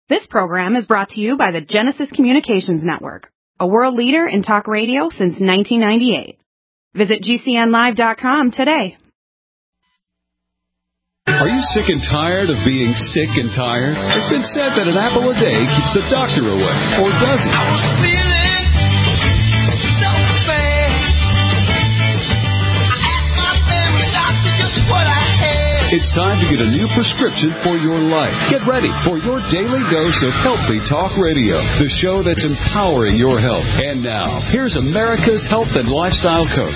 This program is brought to you by the Genesis Communications Network, a world leader in talk radio since 1998. Visit GCNlive.com today. Are you sick and tired of being sick and tired? It's been said that an apple a day keeps the doctor away, or does it? I was feeling so bad. I asked my family doctor just what I had. It's time to get a new prescription for your life. Get ready for your daily dose of Healthy Talk Radio, the show that's empowering your health. And now, here's America's health and lifestyle coach.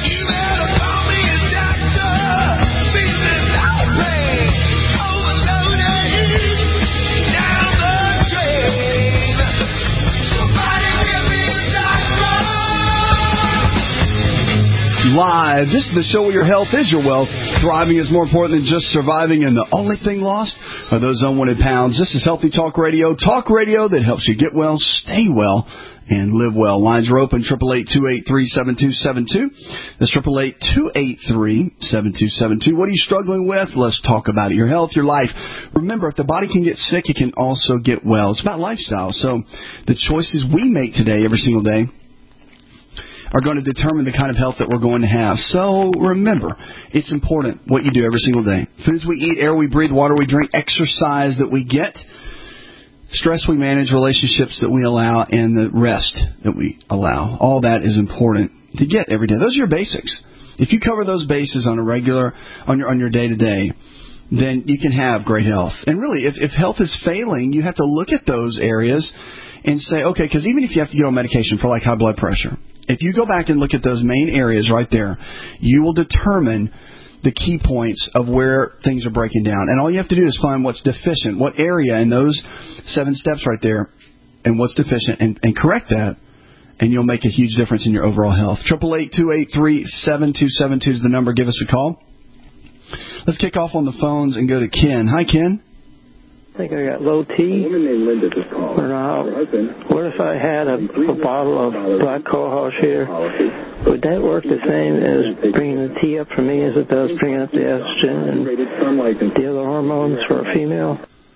Live. This is the show where your health is your wealth. Thriving is more important than just surviving, and the only thing lost are those unwanted pounds. This is Healthy Talk Radio that helps you get well, stay well, and live well. Lines are open, 888-283-7272. That's 888-283-7272. What are you struggling with? Let's talk about it. Your health, your life. Remember, if the body can get sick, it can also get well. It's about lifestyle. So the choices we make today, every single day, are going to determine the kind of health that we're going to have. So remember, it's important what you do every single day. Foods we eat, air we breathe, water we drink, exercise that we get, stress we manage, relationships that we allow, and the rest that we allow. All that is important to get every day. Those are your basics. If you cover those bases on a regular, on your day-to-day, then you can have great health. And really, if health is failing, you have to look at those areas and say, okay, because even if you have to get on medication for like high blood pressure, if you go back and look at those main areas right there, you will determine the key points of where things are breaking down. And all you have to do is find what's deficient, what area in those 7 steps right there, and what's deficient, and correct that, and you'll make a huge difference in your overall health. 888-283-7272 is the number. Give us a call. Let's kick off on the phones and go to Ken. Hi, Ken. I think I got low T. A woman named Linda just called. What if I had a bottle of black cohosh here? Would that work the same as bringing the T up for me as it does bringing up the estrogen and the other hormones for a female?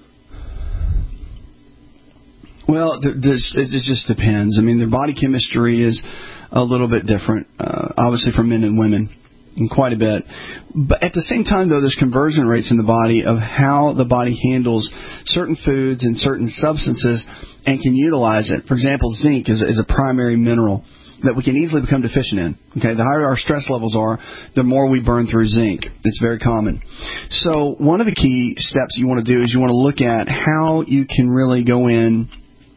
Well, it just depends. I mean, their body chemistry is a little bit different, obviously, for men and women. And quite a bit. But at the same time, though, there's conversion rates in the body of how the body handles certain foods and certain substances and can utilize it. For example, zinc is a primary mineral that we can easily become deficient in. Okay, the higher our stress levels are, the more we burn through zinc. It's very common. So one of the key steps you want to do is you want to look at how you can really go in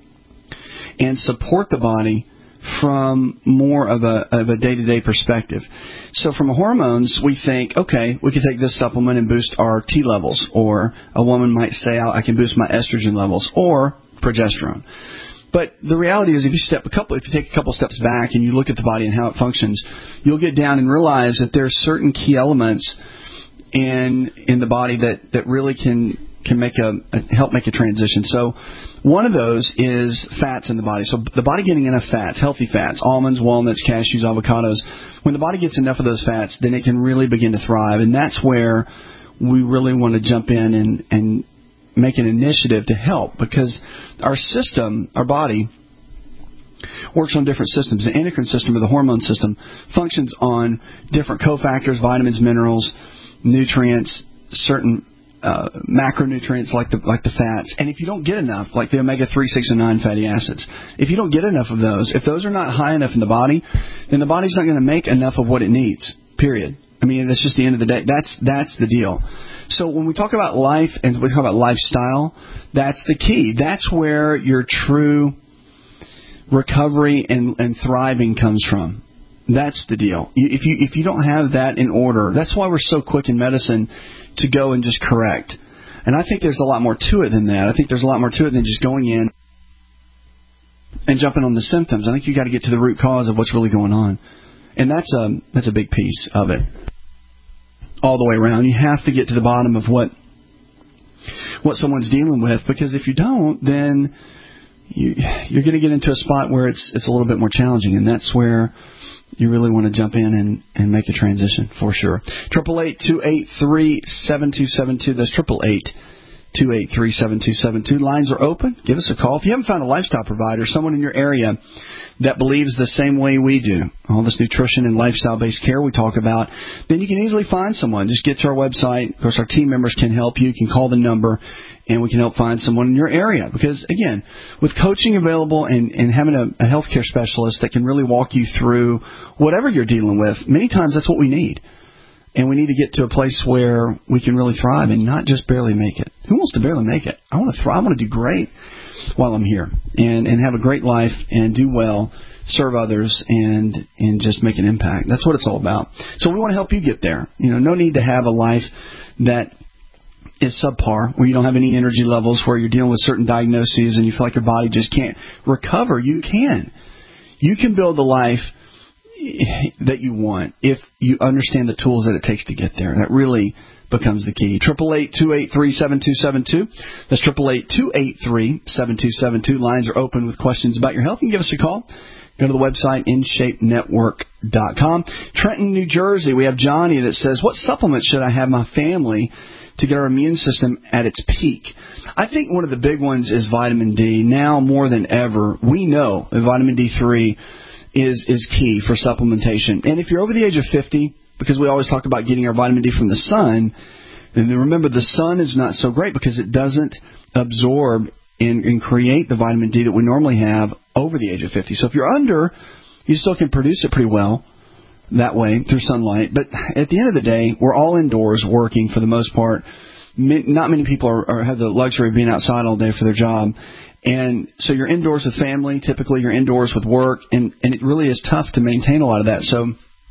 and support the body from more of a day-to-day perspective. So from hormones, we think, okay, we can take this supplement and boost our T levels, or a woman might say, I can boost my estrogen levels, or progesterone. But the reality is, if you take a couple steps back and you look at the body and how it functions, you'll get down and realize that there's certain key elements in the body that really can help make a transition. So one of those is fats in the body. So the body getting enough fats, healthy fats, almonds, walnuts, cashews, avocados. When the body gets enough of those fats, then it can really begin to thrive. And that's where we really want to jump in and make an initiative to help, because our system, our body, works on different systems. The endocrine system, or the hormone system, functions on different cofactors, vitamins, minerals, nutrients, certain macronutrients like the fats. And if you don't get enough, like the omega-3, 6, and 9 fatty acids, if you don't get enough of those, if those are not high enough in the body, then the body's not going to make enough of what it needs, period. I mean, that's just the end of the day. That's the deal. So when we talk about life and we talk about lifestyle, that's the key. That's where your true recovery and thriving comes from. That's the deal. If you don't have that in order, that's why we're so quick in medicine to go and just correct. And I think there's a lot more to it than that. I think there's a lot more to it than just going in and jumping on the symptoms. I think you got to get to the root cause of what's really going on. And that's a big piece of it. All the way around. You have to get to the bottom of what someone's dealing with, because if you don't, then you're going to get into a spot where it's a little bit more challenging, and that's where you really want to jump in and make a transition, for sure. 888-283-7272. That's 888-283-7272. Lines are open. Give us a call. If you haven't found a lifestyle provider, someone in your area that believes the same way we do, all this nutrition and lifestyle-based care we talk about, then you can easily find someone. Just get to our website. Of course, our team members can help you. You can call the number, and we can help find someone in your area. Because, again, with coaching available and having a healthcare specialist that can really walk you through whatever you're dealing with, many times that's what we need. And we need to get to a place where we can really thrive and not just barely make it. Who wants to barely make it? I want to thrive. I want to do great while I'm here and have a great life and do well, serve others, and just make an impact. That's what it's all about. So we want to help you get there. No need to have a life that is subpar, where you don't have any energy levels, where you're dealing with certain diagnoses and you feel like your body just can't recover. You can. You can build the life that you want if you understand the tools that it takes to get there. That really becomes the key. 888-283-7272. That's 888-283-7272. Lines are open with questions about your health. You can give us a call. Go to the website, InShapeNetwork.com. Trenton, New Jersey, we have Johnny that says, what supplements should I have my family to get our immune system at its peak? I think one of the big ones is vitamin D. Now more than ever, we know that vitamin D3 is key for supplementation. And if you're over the age of 50, because we always talk about getting our vitamin D from the sun, and remember the sun is not so great because it doesn't absorb and create the vitamin D that we normally have over the age of 50. So if you're under, you still can produce it pretty well that way through sunlight. But at the end of the day, we're all indoors working for the most part. Not many people have the luxury of being outside all day for their job. And so you're indoors with family. Typically, you're indoors with work. And it really is tough to maintain a lot of that. So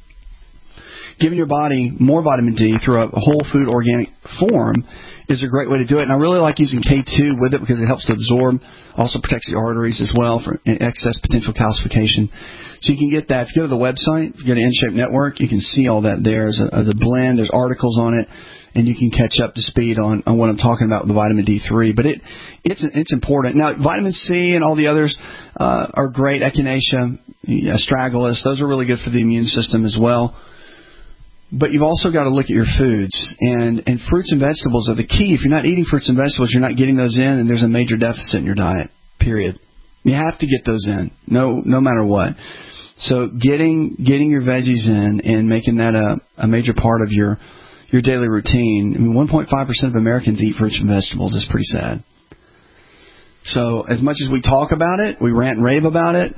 giving your body more vitamin D through a whole food organic form is a great way to do it. And I really like using K2 with it because it helps to absorb, also protects the arteries as well for excess potential calcification. So you can get that. If you go to the website, if you go to InShape Network, you can see all that there. There's the blend, there's articles on it, and you can catch up to speed on what I'm talking about with the vitamin D3. But it's important. Now, vitamin C and all the others are great. Echinacea, astragalus, those are really good for the immune system as well. But you've also got to look at your foods, and fruits and vegetables are the key. If you're not eating fruits and vegetables, you're not getting those in, and there's a major deficit in your diet, period. You have to get those in, no matter what. So getting your veggies in and making that a major part of your daily routine. I mean, 1.5% of Americans eat fruits and vegetables. It's pretty sad. So as much as we talk about it, we rant and rave about it,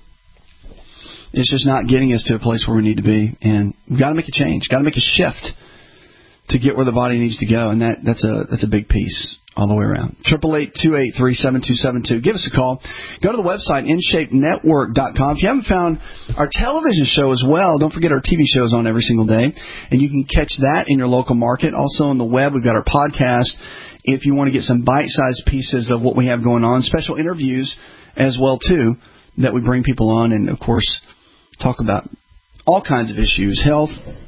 it's just not getting us to a place where we need to be. And we've got to make a change, got to make a shift to get where the body needs to go. And that's a big piece all the way around. 888-283-7272. Give us a call. Go to the website, InShapeNetwork.com. If you haven't found our television show as well, don't forget our TV show is on every single day. And you can catch that in your local market. Also on the web, we've got our podcast. If you want to get some bite-sized pieces of what we have going on, special interviews as well, too, that we bring people on and, of course, talk about all kinds of issues, health,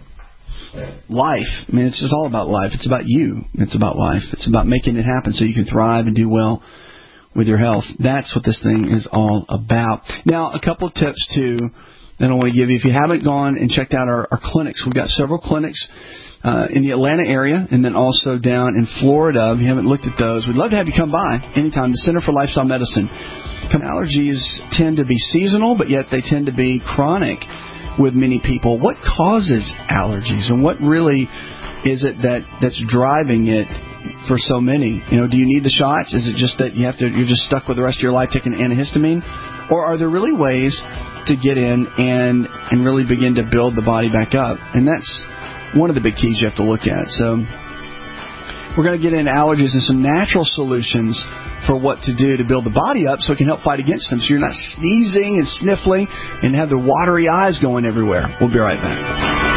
life. I mean, it's just all about life. It's about you. It's about life. It's about making it happen so you can thrive and do well with your health. That's what this thing is all about. Now, a couple of tips, too, that I want to give you. If you haven't gone and checked out our clinics, we've got several clinics in the Atlanta area and then also down in Florida. If you haven't looked at those, we'd love to have you come by anytime. The Center for Lifestyle Medicine. Allergies tend to be seasonal, but yet they tend to be chronic with many people. What causes allergies, and what really is it that's driving it for so many? Do you need the shots? Is it just that you're just stuck with the rest of your life taking antihistamine, or are there really ways to get in and really begin to build the body back up? And that's one of the big keys you have to look at. So we're going to get into allergies and some natural solutions for what to do to build the body up so it can help fight against them, so you're not sneezing and sniffling and have the watery eyes going everywhere. We'll be right back.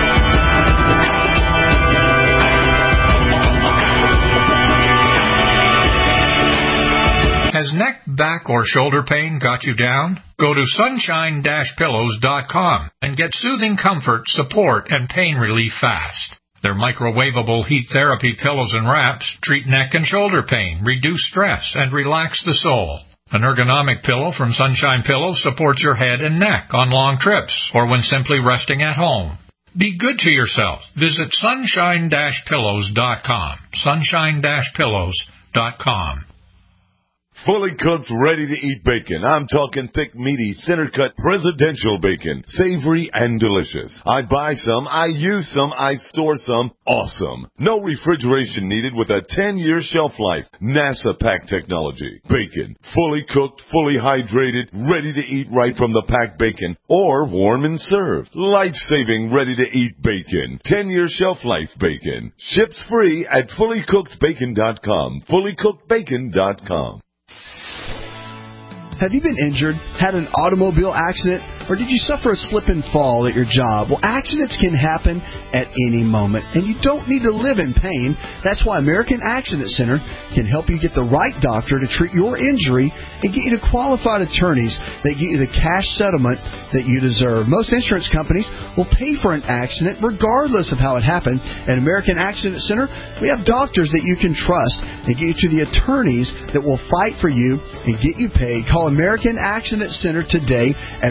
Has neck, back, or shoulder pain got you down? Go to sunshine-pillows.com and get soothing comfort, support, and pain relief fast. Their microwavable heat therapy pillows and wraps treat neck and shoulder pain, reduce stress, and relax the soul. An ergonomic pillow from Sunshine Pillows supports your head and neck on long trips or when simply resting at home. Be good to yourself. Visit sunshine-pillows.com. Sunshine-pillows.com. fullycookedbacon.com. Fully cooked, ready-to-eat bacon. I'm talking thick, meaty, center-cut, presidential bacon. Savory and delicious. I buy some, I use some, I store some. Awesome. No refrigeration needed with a 10-year shelf life. NASA pack technology. Bacon. Fully cooked, fully hydrated, ready to eat right from the packed bacon. Or warm and served. Life-saving, ready-to-eat bacon. 10-year shelf life bacon. Ships free at fullycookedbacon.com. Fullycookedbacon.com. Have you been injured, had an automobile accident, or did you suffer a slip and fall at your job? Well, accidents can happen at any moment, and you don't need to live in pain. That's why American Accident Center can help you get the right doctor to treat your injury and get you to qualified attorneys that get you the cash settlement that you deserve. Most insurance companies will pay for an accident regardless of how it happened. At American Accident Center, we have doctors that you can trust and get you to the attorneys that will fight for you and get you paid. Call American Accident Center today at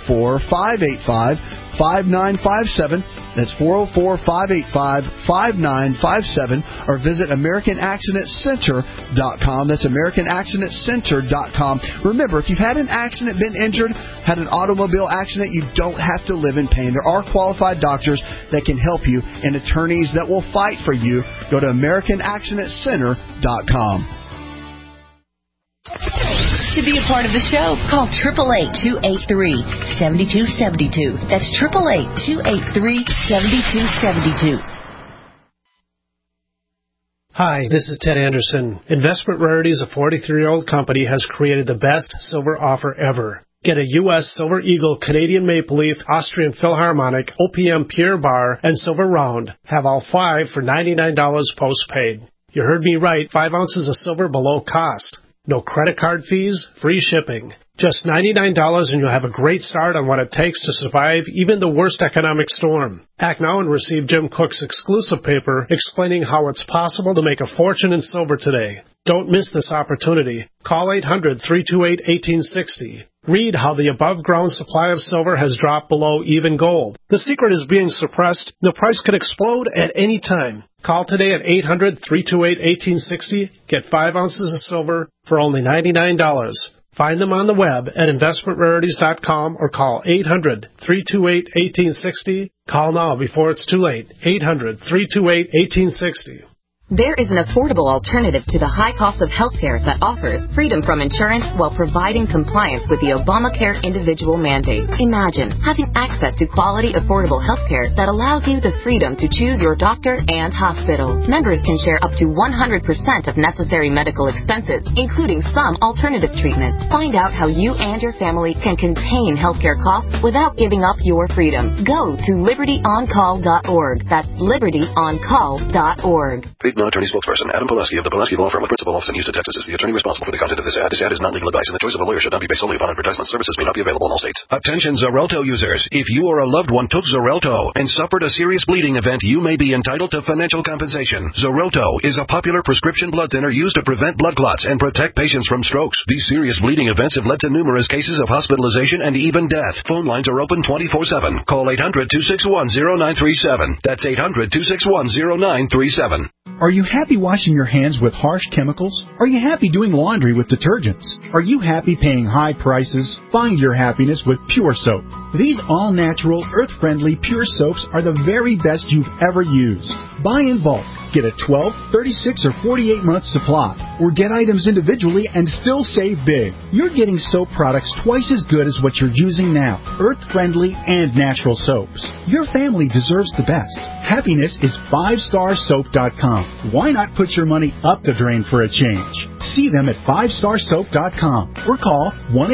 404-585-5957. That's 404-585-5957. Or visit AmericanAccidentCenter.com. That's AmericanAccidentCenter.com. Remember, if you've had an accident, been injured, had an automobile accident, you don't have to live in pain. There are qualified doctors that can help you and attorneys that will fight for you. Go to AmericanAccidentCenter.com. To be a part of the show, call 888-283-7272. That's 888-283-7272. Hi, this is Ted Anderson. Investment Rarities, a 43-year-old company, has created the best silver offer ever. Get a U.S. Silver Eagle, Canadian Maple Leaf, Austrian Philharmonic, OPM Pure Bar, and Silver Round. Have all 5 for $99 post-paid. You heard me right, 5 ounces of silver below cost. No credit card fees, free shipping. Just $99 and you'll have a great start on what it takes to survive even the worst economic storm. Act now and receive Jim Cook's exclusive paper explaining how it's possible to make a fortune in silver today. Don't miss this opportunity. Call 800-328-1860. Read how the above-ground supply of silver has dropped below even gold. The secret is being suppressed. The price could explode at any time. Call today at 800-328-1860. Get 5 ounces of silver for only $99. Find them on the web at investmentrarities.com or call 800-328-1860. Call now before it's too late. 800-328-1860. There is an affordable alternative to the high cost of health care that offers freedom from insurance while providing compliance with the Obamacare individual mandate. Imagine having access to quality, affordable health care that allows you the freedom to choose your doctor and hospital. Members can share up to 100% of necessary medical expenses, including some alternative treatments. Find out how you and your family can contain healthcare costs without giving up your freedom. Go to libertyoncall.org. That's libertyoncall.org. No attorney spokesperson. Adam Pulaski of the Pulaski Law Firm of Principal Office in Houston, Texas is the attorney responsible for the content of this ad. This ad is not legal advice, and the choice of a lawyer should not be based solely upon advertisement. Services may not be available in all states. Attention Xarelto users. If you or a loved one took Xarelto and suffered a serious bleeding event, you may be entitled to financial compensation. Xarelto is a popular prescription blood thinner used to prevent blood clots and protect patients from strokes. These serious bleeding events have led to numerous cases of hospitalization and even death. Phone lines are open 24/7. Call 800-261-0937. That's 800-261-0937. Are you happy washing your hands with harsh chemicals? Are you happy doing laundry with detergents? Are you happy paying high prices? Find your happiness with Pure Soap. These all-natural, earth-friendly Pure Soaps are the very best you've ever used. Buy in bulk. Get a 12, 36, or 48-month supply. Or get items individually and still save big. You're getting soap products twice as good as what you're using now. Earth-friendly and natural soaps. Your family deserves the best. Happiness is 5starsoap.com. Why not put your money up the drain for a change? See them at 5starsoap.com or call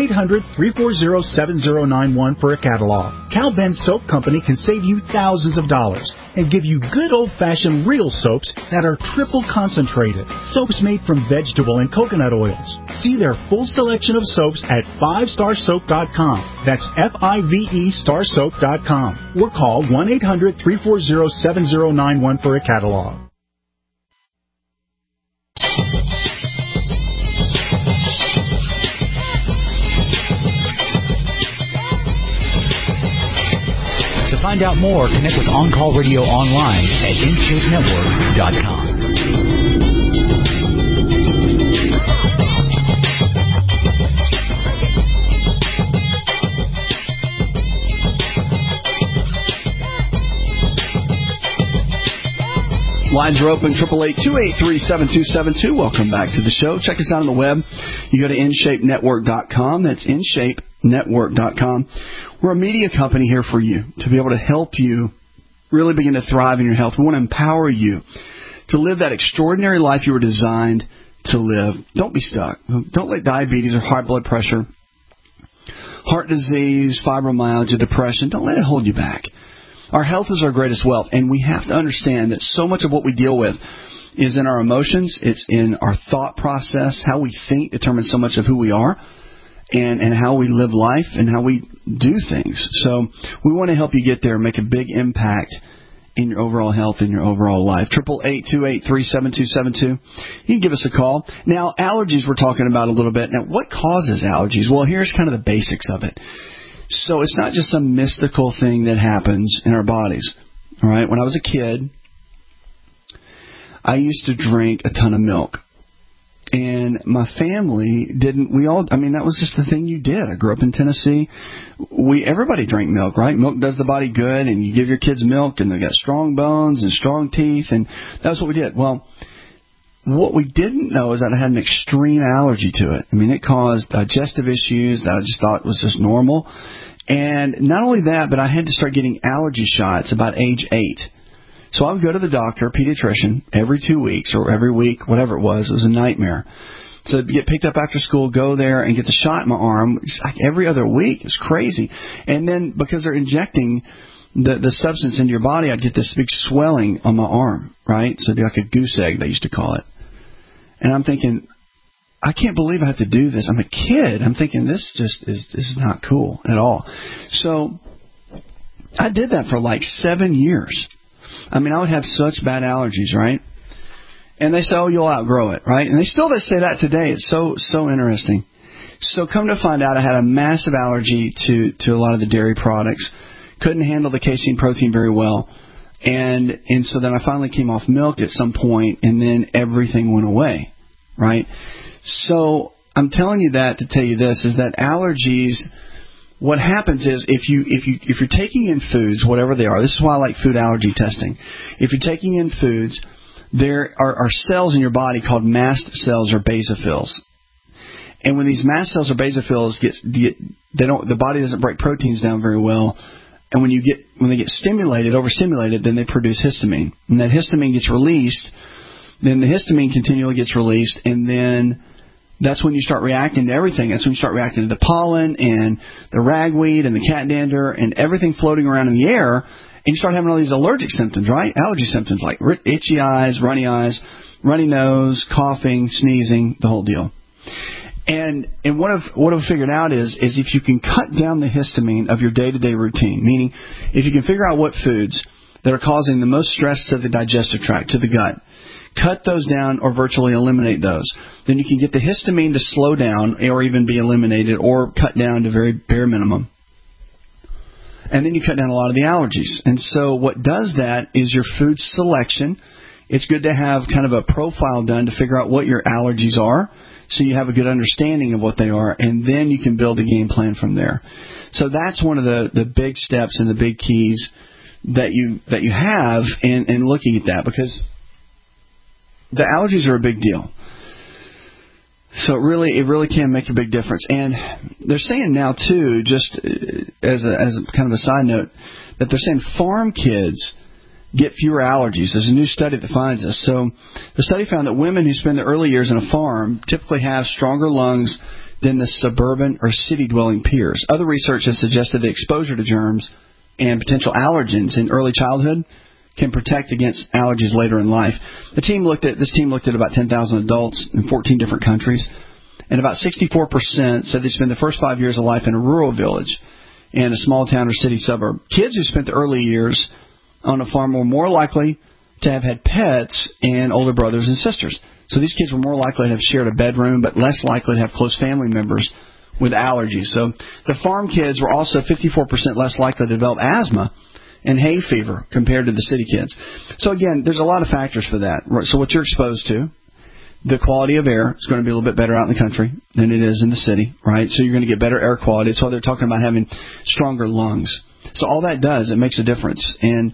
1-800-340-7091 for a catalog. Cal Ben Soap Company can save you thousands of dollars and give you good old-fashioned real soaps that are triple concentrated. Soaps made from vegetable and coconut oils. See their full selection of soaps at 5starsoap.com. That's F-I-V-E starsoap.com. Or call 1-800-340-7091 for a catalog. To find out more, connect with On Call Radio online at InShapeNetwork.com. Lines are open, 888-283-7272. Welcome back to the show. Check us out on the web. You go to InShapeNetwork.com. That's InShapeNetwork.com. We're a media company here for you to be able to help you really begin to thrive in your health. We want to empower you to live that extraordinary life you were designed to live. Don't be stuck. Don't let diabetes or high blood pressure, heart disease, fibromyalgia, depression, don't let it hold you back. Our health is our greatest wealth, and we have to understand that so much of what we deal with is in our emotions, it's in our thought process. How we think determines so much of who we are and how we live life and how we do things. So we want to help you get there and make a big impact in your overall health and your overall life. 888-283-7272. You can give us a call. Now, allergies we're talking about a little bit. Now, what causes allergies? Well, here's kind of the basics of it. So it's not just some mystical thing that happens in our bodies. All right? When I was a kid, I used to drink a ton of milk. And my family didn't, that was just the thing you did. I grew up in Tennessee. Everybody drank milk, right? Milk does the body good, and you give your kids milk, and they got strong bones and strong teeth, and that's what we did. Well, what we didn't know is that I had an extreme allergy to it. I mean, it caused digestive issues that I just thought was just normal. And not only that, but I had to start getting allergy shots about age 8. So I would go to the doctor, pediatrician, every 2 weeks or every week, whatever it was. It was a nightmare. So I'd get picked up after school, go there, and get the shot in my arm like every other week. It was crazy. And then because they're injecting the substance into your body, I'd get this big swelling on my arm, right? So it'd be like a goose egg, they used to call it. And I'm thinking, I can't believe I have to do this. I'm a kid. I'm thinking this just is not cool at all. So I did that for like 7 years. I mean, I would have such bad allergies, right? And they say, oh, you'll outgrow it, right? And they say that today. It's so interesting. So come to find out, I had a massive allergy to a lot of the dairy products. Couldn't handle the casein protein very well. And so then I finally came off milk at some point, and then everything went away, right? So I'm telling you that to tell you this, is that allergies, what happens is if you're taking in foods, whatever they are, this is why I like food allergy testing. If you're taking in foods, there are cells in your body called mast cells or basophils. And when these mast cells or basophils the body doesn't break proteins down very well. And when they get overstimulated, then they produce histamine. And that histamine gets released, then the histamine continually gets released, and then that's when you start reacting to everything. That's when you start reacting to the pollen and the ragweed and the cat dander and everything floating around in the air, and you start having all these allergic symptoms, right? Allergy symptoms like itchy eyes, runny nose, coughing, sneezing, the whole deal. And what I've figured out is if you can cut down the histamine of your day-to-day routine, meaning if you can figure out what foods that are causing the most stress to the digestive tract, to the gut, cut those down or virtually eliminate those, then you can get the histamine to slow down or even be eliminated or cut down to very bare minimum. And then you cut down a lot of the allergies. And so what does that is your food selection. It's good to have kind of a profile done to figure out what your allergies are, so you have a good understanding of what they are, and then you can build a game plan from there. So that's one of the big steps and the big keys that you have in looking at that, because the allergies are a big deal. So it really can make a big difference. And they're saying now too, just as a kind of a side note, that they're saying farm kids get fewer allergies. There's a new study that finds this. So the study found that women who spend their early years in a farm typically have stronger lungs than the suburban or city-dwelling peers. Other research has suggested that exposure to germs and potential allergens in early childhood can protect against allergies later in life. This team looked at about 10,000 adults in 14 different countries, and about 64% said they spend the first 5 years of life in a rural village in a small town or city suburb. Kids who spent the early years on a farm were more likely to have had pets and older brothers and sisters. So these kids were more likely to have shared a bedroom, but less likely to have close family members with allergies. So the farm kids were also 54% less likely to develop asthma and hay fever compared to the city kids. So again, there's a lot of factors for that. So what you're exposed to, the quality of air is going to be a little bit better out in the country than it is in the city, right? So you're going to get better air quality. That's why they're talking about having stronger lungs. So all that does, it makes a difference. And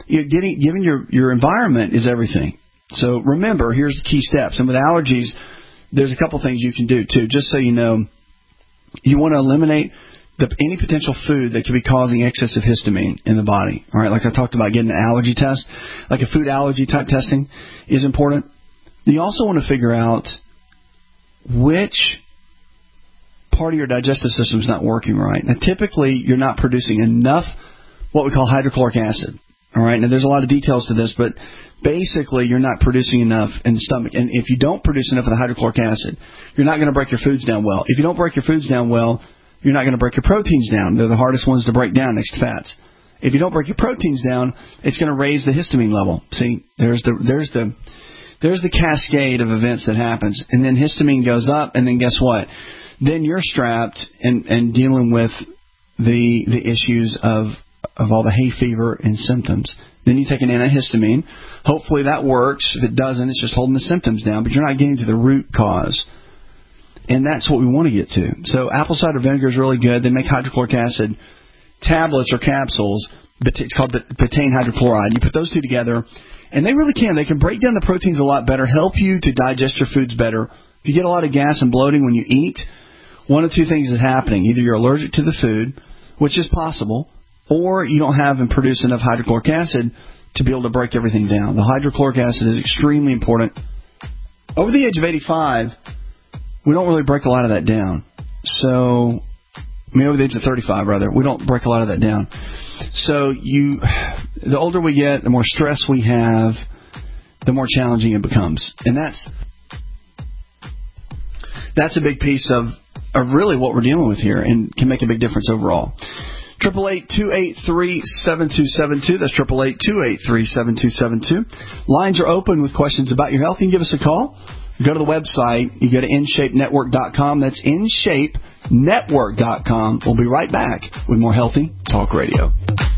giving your environment is everything. So remember, here's the key steps. And with allergies, there's a couple things you can do too. Just so you know, you want to eliminate any potential food that could be causing excessive histamine in the body. All right, like I talked about, getting an allergy test, like a food allergy type testing is important. You also want to figure out which part of your digestive system is not working right. Now, typically, you're not producing enough what we call hydrochloric acid. All right, now there's a lot of details to this, but basically, you're not producing enough in the stomach. And if you don't produce enough of the hydrochloric acid, you're not going to break your foods down well. If you don't break your foods down well, you're not going to break your proteins down. They're the hardest ones to break down next to fats. If you don't break your proteins down, it's going to raise the histamine level. See, there's the cascade of events that happens. And then histamine goes up, and then guess what? Then you're strapped and dealing with the issues of all the hay fever and symptoms. Then you take an antihistamine. Hopefully that works. If it doesn't, it's just holding the symptoms down, but you're not getting to the root cause. And that's what we want to get to. So apple cider vinegar is really good. They make hydrochloric acid tablets or capsules. It's called betaine hydrochloride. You put those two together, and they really can. They can break down the proteins a lot better, help you to digest your foods better. If you get a lot of gas and bloating when you eat, one of two things is happening. Either you're allergic to the food, which is possible, or you don't have and produce enough hydrochloric acid to be able to break everything down. The hydrochloric acid is extremely important. Over the age of 85, we don't really break a lot of that down. So, over the age of 35, rather, we don't break a lot of that down. So, the older we get, the more stress we have, the more challenging it becomes. And that's a big piece of really what we're dealing with here and can make a big difference overall. 888-283-7272. That's 888-283-7272. Lines are open with questions about your health. You can give us a call. Go to the website. You go to InShapeNetwork.com. That's InShapeNetwork.com. We'll be right back with more Healthy Talk Radio.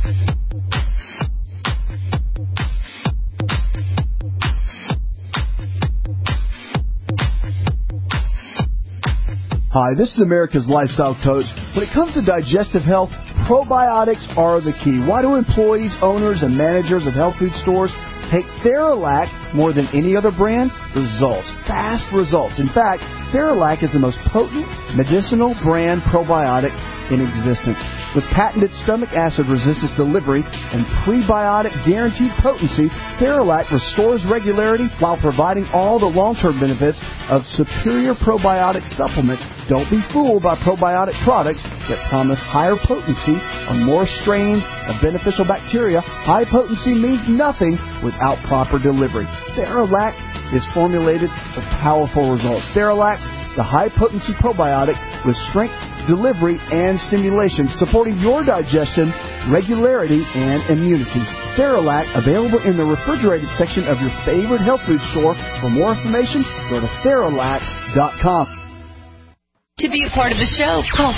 Hi, this is America's Lifestyle Coach. When it comes to digestive health, probiotics are the key. Why do employees, owners, and managers of health food stores take Theralac more than any other brand? Results. Fast results. In fact, Theralac is the most potent medicinal brand probiotic in existence. With patented stomach acid resistance delivery and prebiotic guaranteed potency, Theralac restores regularity while providing all the long-term benefits of superior probiotic supplements. Don't be fooled by probiotic products that promise higher potency or more strains of beneficial bacteria. High potency means nothing without proper delivery. Theralac is formulated for powerful results. Theralac, the high-potency probiotic with strength, delivery, and stimulation, supporting your digestion, regularity, and immunity. Theralac, available in the refrigerated section of your favorite health food store. For more information, go to Theralac.com. To be a part of the show, call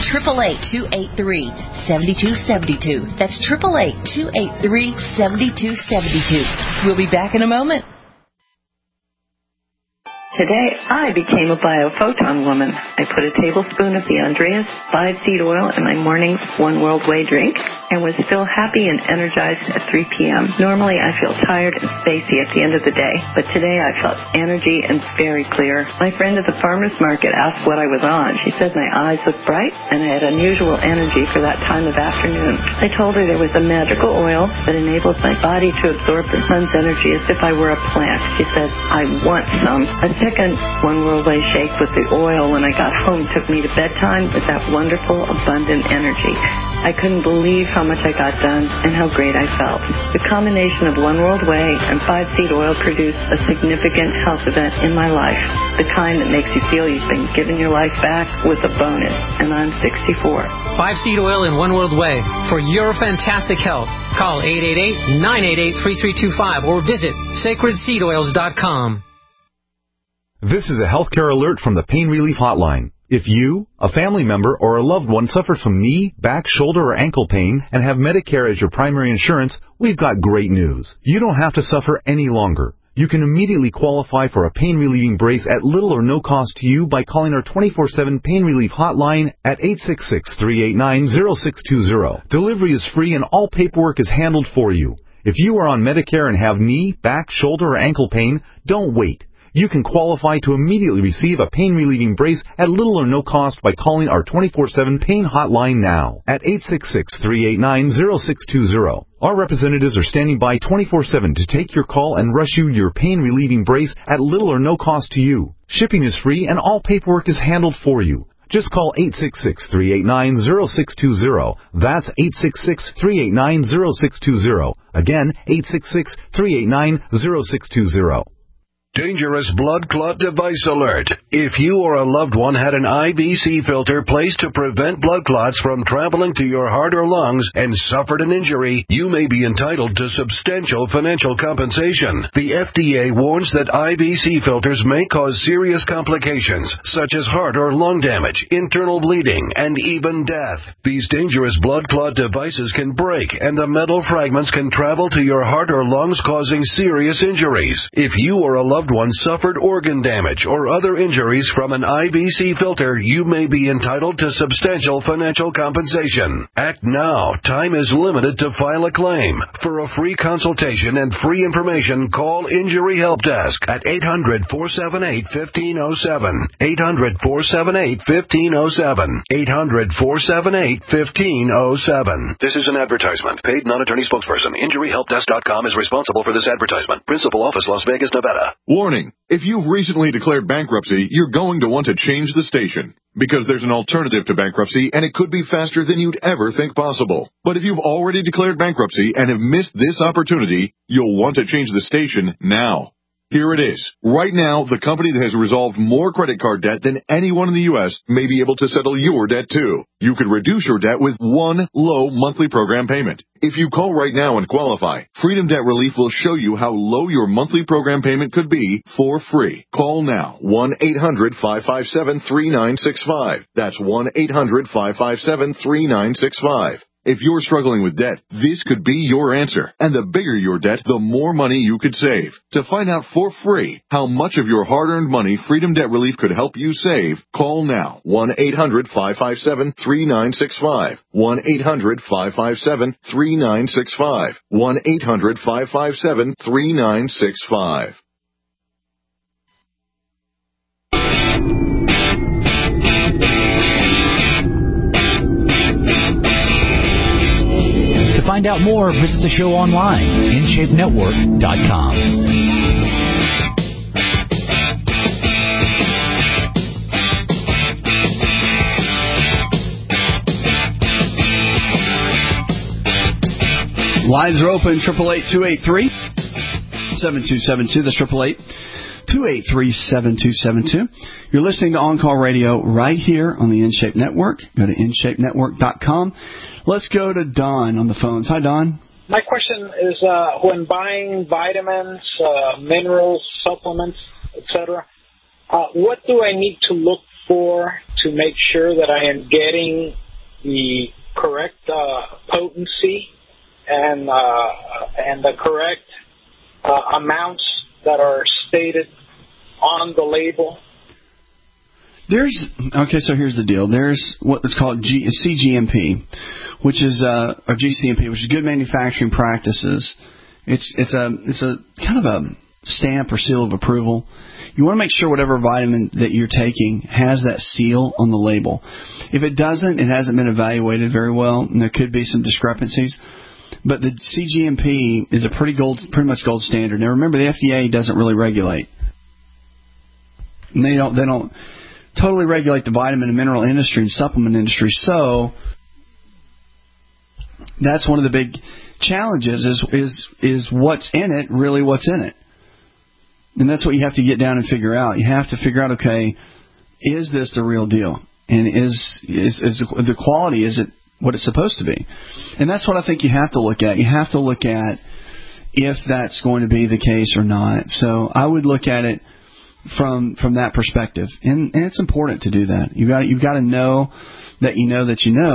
888-283-7272. That's 888-283-7272. We'll be back in a moment. Today, I became a biophoton woman. I put a tablespoon of the Andreas 5-seed oil in my morning One World Way drink and was still happy and energized at 3 p.m. Normally, I feel tired and spacey at the end of the day, but today I felt energy and very clear. My friend at the farmer's market asked what I was on. She said my eyes looked bright and I had unusual energy for that time of afternoon. I told her there was a magical oil that enables my body to absorb the sun's energy as if I were a plant. She said, I want some. A second One World Way shake with the oil when I got home took me to bedtime with that wonderful, abundant energy. I couldn't believe how much I got done and how great I felt. The combination of One World Way and 5-seed oil produced a significant health event in my life, the kind that makes you feel you've been given your life back with a bonus, and I'm 64. 5-seed oil and One World Way for your fantastic health. Call 888-988-3325 or visit sacredseedoils.com. This is a healthcare alert from the Pain Relief Hotline. If you, a family member, or a loved one suffers from knee, back, shoulder, or ankle pain and have Medicare as your primary insurance, we've got great news. You don't have to suffer any longer. You can immediately qualify for a pain-relieving brace at little or no cost to you by calling our 24/7 Pain Relief Hotline at 866-389-0620. Delivery is free and all paperwork is handled for you. If you are on Medicare and have knee, back, shoulder, or ankle pain, don't wait. You can qualify to immediately receive a pain-relieving brace at little or no cost by calling our 24/7 pain hotline now at 866-389-0620. Our representatives are standing by 24/7 to take your call and rush you your pain-relieving brace at little or no cost to you. Shipping is free and all paperwork is handled for you. Just call 866-389-0620. That's 866-389-0620. Again, 866-389-0620. Dangerous blood clot device alert. If you or a loved one had an IVC filter placed to prevent blood clots from traveling to your heart or lungs and suffered an injury, you may be entitled to substantial financial compensation. The FDA warns that IVC filters may cause serious complications, such as heart or lung damage, internal bleeding, and even death. These dangerous blood clot devices can break, and the metal fragments can travel to your heart or lungs, causing serious injuries. If you or a loved one suffered organ damage or other injuries from an IVC filter, you may be entitled to substantial financial compensation. Act now. Time is limited to file a claim. For a free consultation and free information, call Injury Help Desk at 800-478-1507. 800-478-1507. 800-478-1507. This is an advertisement. Paid non-attorney spokesperson. InjuryHelpDesk.com is responsible for this advertisement. Principal office, Las Vegas, Nevada. Warning, if you've recently declared bankruptcy, you're going to want to change the station. Because there's an alternative to bankruptcy, and it could be faster than you'd ever think possible. But if you've already declared bankruptcy and have missed this opportunity, you'll want to change the station now. Here it is. Right now, the company that has resolved more credit card debt than anyone in the U.S. may be able to settle your debt too. You could reduce your debt with one low monthly program payment. If you call right now and qualify, Freedom Debt Relief will show you how low your monthly program payment could be for free. Call now. 1-800-557-3965. That's 1-800-557-3965. If you're struggling with debt, this could be your answer. And the bigger your debt, the more money you could save. To find out for free how much of your hard-earned money Freedom Debt Relief could help you save, call now. 1-800-557-3965. 1-800-557-3965. 1-800-557-3965. To find out more, visit the show online, InShapeNetwork.com. Lines are open, 888-283-7272. That's 888-283-7272. You're listening to On Call Radio right here on the InShape Network. Go to InShapeNetwork.com. Let's go to Don on the phones. Hi, Don. My question is, when buying vitamins, minerals, supplements, etc., what do I need to look for to make sure that I am getting the correct potency and the correct amounts that are stated on the label? So here's the deal. There's what's called CGMP, which is or GCMP, which is Good Manufacturing Practices. It's a kind of a stamp or seal of approval. You want to make sure whatever vitamin that you're taking has that seal on the label. If it doesn't, it hasn't been evaluated very well, and there could be some discrepancies. But the CGMP is a pretty much gold standard. Now remember, the FDA doesn't really regulate. And they don't totally regulate the vitamin and mineral industry and supplement industry. So that's one of the big challenges is what's in it, really what's in it. And that's what you have to get down and figure out. You have to figure out, okay, is this the real deal? And is the quality, is it what it's supposed to be? And that's what I think you have to look at. You have to look at if that's going to be the case or not. So I would look at it from that perspective. And it's important to do that. You've got to know that you know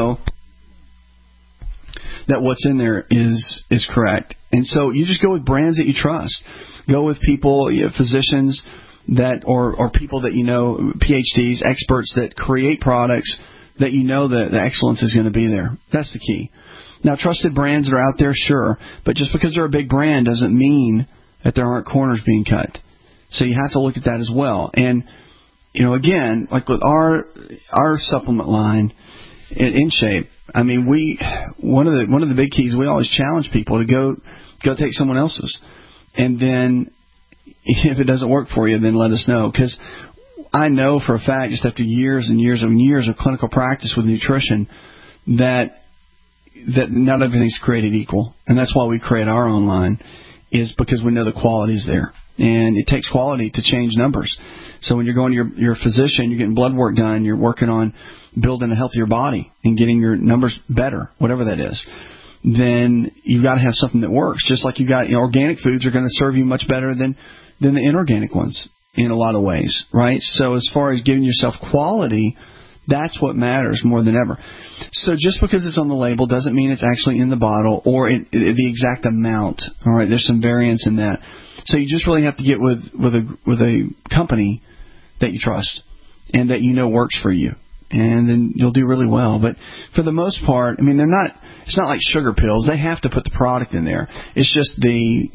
that what's in there is correct. And so you just go with brands that you trust. Go with people, physicians that or people that you know, PhDs, experts that create products that you know that the excellence is going to be there. That's the key. Now, trusted brands that are out there, sure, but just because they're a big brand doesn't mean that there aren't corners being cut. So you have to look at that as well. And, again, like with our supplement line in Shape, I mean, one of the big keys, we always challenge people to go take someone else's. And then if it doesn't work for you, then let us know. Because I know for a fact, just after years and years and years of clinical practice with nutrition, that not everything's created equal. And that's why we create our own line, is because we know the quality is there. And it takes quality to change numbers. So when you're going to your physician, you're getting blood work done, you're working on building a healthier body and getting your numbers better, whatever that is, then you've got to have something that works. Just like you got, organic foods are going to serve you much better than the inorganic ones in a lot of ways, right? So as far as giving yourself quality, that's what matters more than ever. So just because it's on the label doesn't mean it's actually in the bottle or the exact amount. All right, there's some variance in that. So you just really have to get with a company that you trust and that works for you, and then you'll do really well. But for the most part, I mean, it's not like sugar pills. They have to put the product in there. It's just the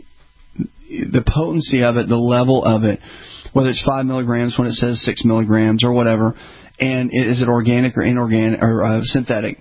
potency of it, the level of it, whether it's 5 milligrams when it says 6 milligrams or whatever, and is it organic or inorganic or synthetic.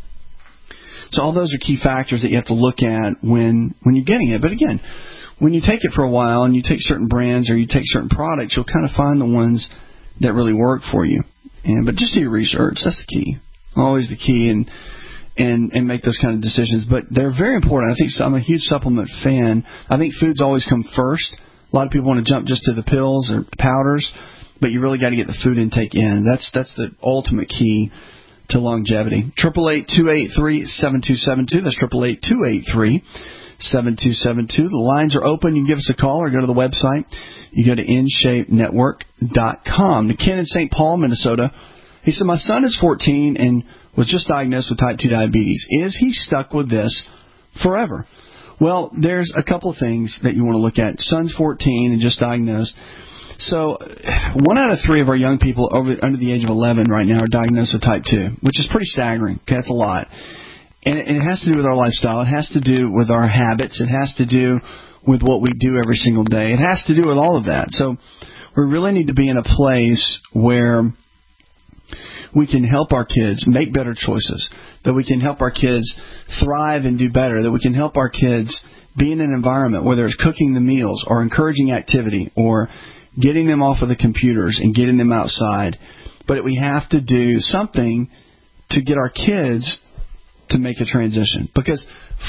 So all those are key factors that you have to look at when you're getting it. But again, when you take it for a while and you take certain brands or you take certain products, you'll kind of find the ones that really work for you. But just do your research. That's the key. Always the key, and make those kind of decisions. But they're very important. I think I'm a huge supplement fan. I think foods always come first. A lot of people want to jump just to the pills or the powders, but you really got to get the food intake in. That's the ultimate key to longevity. 888-283-7272. That's 888-283-7272. The lines are open. You can give us a call or go to the website. You go to InShapeNetwork.com. To Ken in St. Paul, Minnesota. He said, my son is 14 and was just diagnosed with type 2 diabetes. Is he stuck with this forever? Well, there's a couple of things that you want to look at. Son's 14 and just diagnosed. So 1 out of 3 of our young people under the age of 11 right now are diagnosed with type 2, which is pretty staggering. Okay, that's a lot. And it has to do with our lifestyle. It has to do with our habits. It has to do with what we do every single day. It has to do with all of that. So we really need to be in a place where we can help our kids make better choices, that we can help our kids thrive and do better, that we can help our kids be in an environment, whether it's cooking the meals or encouraging activity or getting them off of the computers and getting them outside. But we have to do something to get our kids to make a transition. Because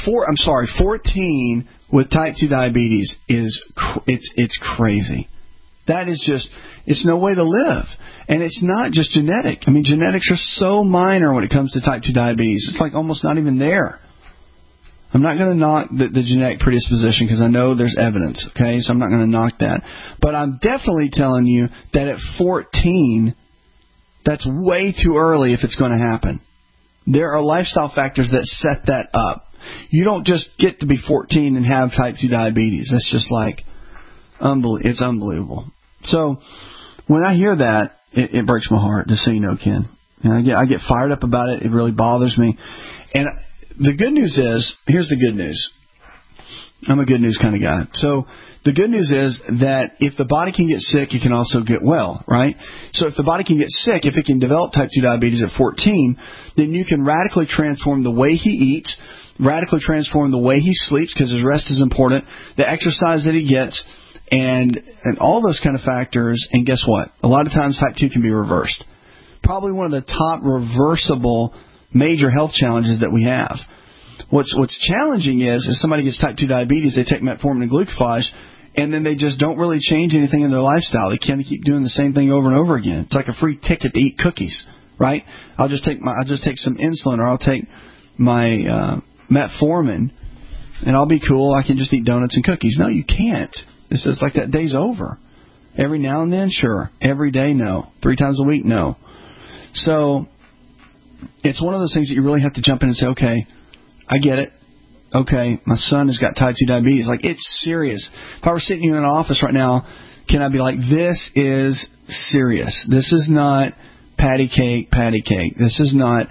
14 with type 2 diabetes it's crazy. That is just, it's no way to live. And it's not just genetic. I mean, genetics are so minor when it comes to type 2 diabetes. It's like almost not even there. I'm not going to knock the genetic predisposition because I know there's evidence, okay? So I'm not going to knock that. But I'm definitely telling you that at 14, that's way too early if it's going to happen. There are lifestyle factors that set that up. You don't just get to be 14 and have type 2 diabetes. That's just like, it's unbelievable. So when I hear that, it breaks my heart, just so you know, Ken. And I get fired up about it. It really bothers me. And the good news is, here's the good news. I'm a good news kind of guy. So the good news is that if the body can get sick, it can also get well, right? So if the body can get sick, if it can develop type 2 diabetes at 14, then you can radically transform the way he eats, radically transform the way he sleeps, because his rest is important, the exercise that he gets, and all those kind of factors. And guess what? A lot of times type 2 can be reversed. Probably one of the top reversible major health challenges that we have. What's challenging is somebody gets type 2 diabetes, they take metformin and glucophage, and then they just don't really change anything in their lifestyle. They kind of keep doing the same thing over and over again. It's like a free ticket to eat cookies, right? I'll just take some insulin, or I'll take my metformin, and I'll be cool. I can just eat donuts and cookies. No, you can't. It's just like that day's over. Every now and then, sure. Every day, no. 3 times a week, no. So it's one of those things that you really have to jump in and say, okay, I get it. Okay, my son has got type 2 diabetes. Like, it's serious. If I were sitting in an office right now, can I be like, this is serious. This is not patty cake. This is not,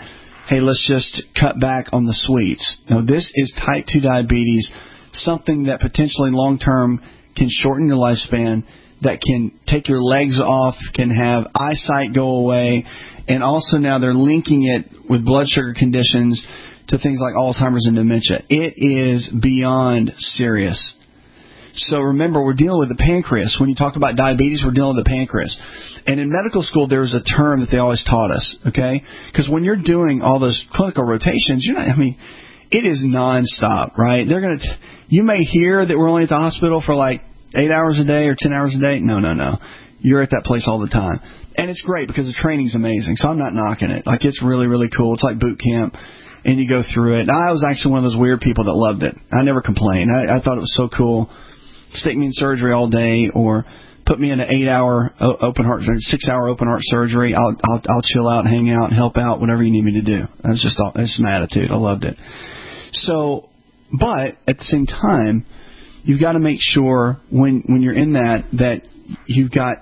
hey, let's just cut back on the sweets. No, this is type 2 diabetes, something that potentially long-term can shorten your lifespan, that can take your legs off, can have eyesight go away, and also now they're linking it with blood sugar conditions to things like Alzheimer's and dementia. It is beyond serious. So remember, we're dealing with the pancreas. When you talk about diabetes, we're dealing with the pancreas. And in medical school, there was a term that they always taught us, okay? Because when you're doing all those clinical rotations, it is nonstop, right? You may hear that we're only at the hospital for like 8 hours a day or 10 hours a day. No. You're at that place all the time. And it's great because the training's amazing. So I'm not knocking it. Like, it's really, really cool. It's like boot camp. And you go through it. I was actually one of those weird people that loved it. I never complained. I thought it was so cool. Stick me in surgery all day, or put me in an 8-hour open heart, 6-hour open heart surgery. I'll chill out, hang out, help out, whatever you need me to do. That's just my attitude. I loved it. So, but at the same time, you've got to make sure when you're in that you've got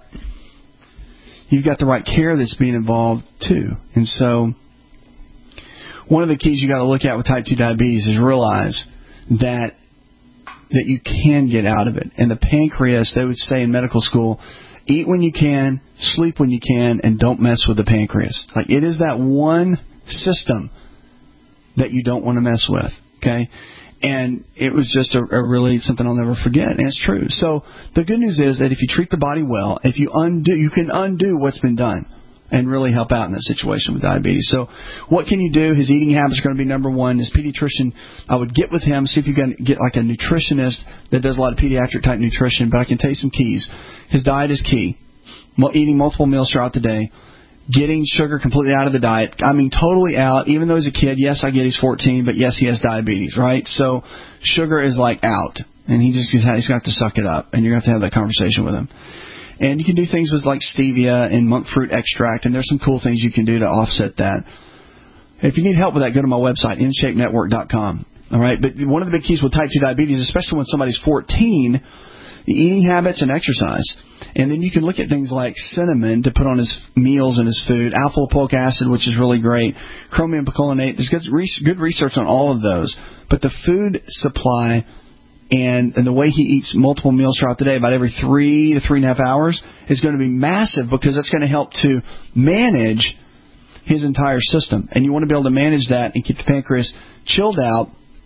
the right care that's being involved too. And so, one of the keys you got to look at with type 2 diabetes is realize that you can get out of it. And the pancreas, they would say in medical school, eat when you can, sleep when you can, and don't mess with the pancreas. Like, it is that one system that you don't want to mess with, okay? And it was just a really something I'll never forget, and it's true. So the good news is that if you treat the body well, you can undo what's been done and really help out in that situation with diabetes. So what can you do? His eating habits are going to be number one. His pediatrician, I would get with him, see if you can get like a nutritionist that does a lot of pediatric type nutrition. But I can tell you some keys. His diet is key. Eating multiple meals throughout the day. Getting sugar completely out of the diet. I mean, totally out. Even though he's a kid, yes, I get he's 14, but yes, he has diabetes, right? So sugar is like out. And he's got to suck it up. And you're going to have that conversation with him. And you can do things with like stevia and monk fruit extract, and there's some cool things you can do to offset that. If you need help with that, go to my website, InShapeNetwork.com. All right, but one of the big keys with type 2 diabetes, especially when somebody's 14, the eating habits and exercise. And then you can look at things like cinnamon to put on his meals and his food, alpha-lipoic acid, which is really great, chromium picolinate. There's good research on all of those. But the food supply and the way he eats multiple meals throughout the day, about every 3 to 3.5 hours, is going to be massive, because that's going to help to manage his entire system. And you want to be able to manage that and keep the pancreas chilled out,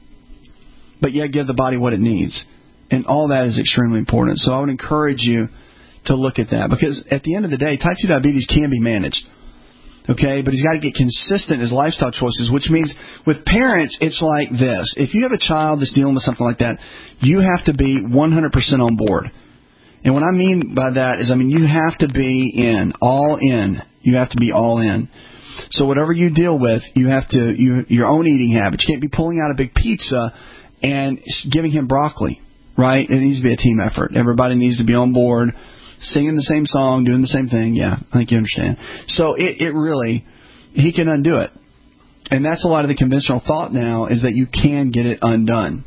but yet give the body what it needs. And all that is extremely important. So I would encourage you to look at that, because at the end of the day, type 2 diabetes can be managed. Okay, but he's got to get consistent in his lifestyle choices, which means with parents, it's like this. If you have a child that's dealing with something like that, you have to be 100% on board. And what I mean by that is, you have to be all in. You have to be all in. So whatever you deal with, you have to, your own eating habits. You can't be pulling out a big pizza and giving him broccoli, right? It needs to be a team effort. Everybody needs to be on board, singing the same song, doing the same thing. Yeah, I think you understand. So it really, he can undo it. And that's a lot of the conventional thought now, is that you can get it undone.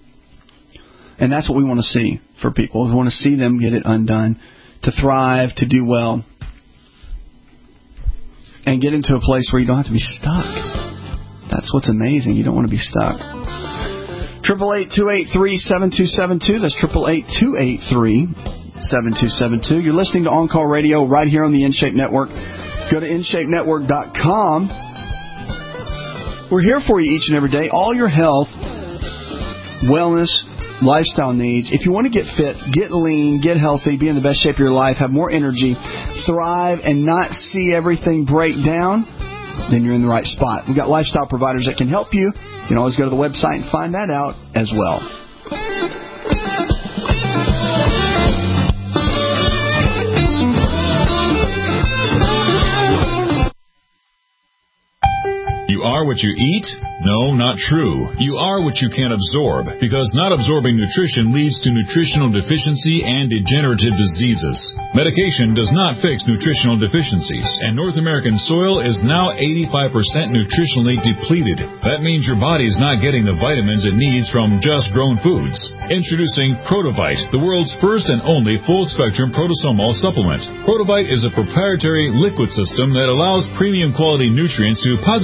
And that's what we want to see for people. We want to see them get it undone, to thrive, to do well, and get into a place where you don't have to be stuck. That's what's amazing. You don't want to be stuck. 888-283-7272. That's 888-283-7272. You're listening to On Call Radio right here on the InShape Network. Go to InShapeNetwork.com. We're here for you each and every day. All your health, wellness, lifestyle needs. If you want to get fit, get lean, get healthy, be in the best shape of your life, have more energy, thrive, and not see everything break down, then you're in the right spot. We've got lifestyle providers that can help you. You can always go to the website and find that out as well. You are what you eat? No, not true. You are what you can absorb, because not absorbing nutrition leads to nutritional deficiency and degenerative diseases. Medication does not fix nutritional deficiencies, and North American soil is now 85% nutritionally depleted. That means your body's not getting the vitamins it needs from just grown foods. Introducing Protovite, the world's first and only full-spectrum protosomal supplement. Protovite is a proprietary liquid system that allows premium quality nutrients to positively affect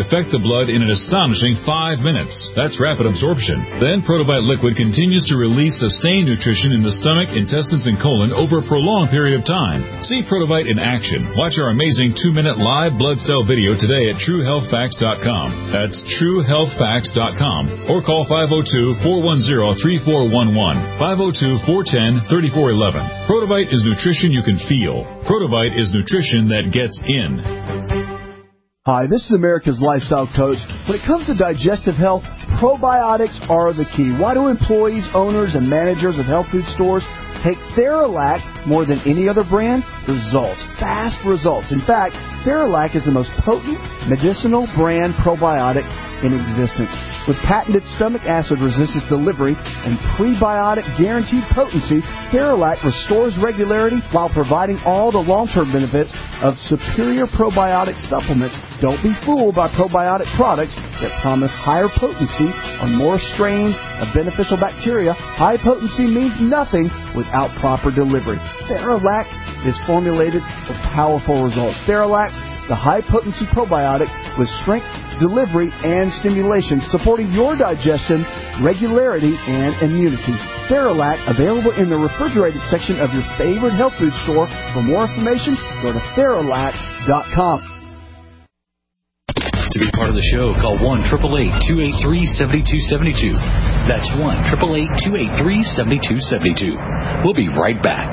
affect the blood in an astonishing 5 minutes. That's rapid absorption. Then Protobite Liquid continues to release sustained nutrition in the stomach, intestines, and colon over a prolonged period of time. See Protobite in action. Watch our amazing 2-minute live blood cell video today at TrueHealthFacts.com. That's TrueHealthFacts.com. Or call 502-410-3411. 502-410-3411. Protobite is nutrition you can feel. Protobite is nutrition that gets in. Hi, this is America's Lifestyle Coach. When it comes to digestive health, probiotics are the key. Why do employees, owners, and managers of health food stores take Theralac more than any other brand? Results. Fast results. In fact, Theralac is the most potent medicinal brand probiotic in existence. With patented stomach acid resistance delivery and prebiotic guaranteed potency, Theralac restores regularity while providing all the long-term benefits of superior probiotic supplements. Don't be fooled by probiotic products that promise higher potency or more strains of beneficial bacteria. High potency means nothing without proper delivery. Theralac is formulated for powerful results. Theralac, the high-potency probiotic with strength, delivery, and stimulation, supporting your digestion, regularity, and immunity. Theralac, available in the refrigerated section of your favorite health food store. For more information, go to Theralac.com. To be part of the show, call 1-888-283-7272. That's 1-888-283-7272. We'll be right back.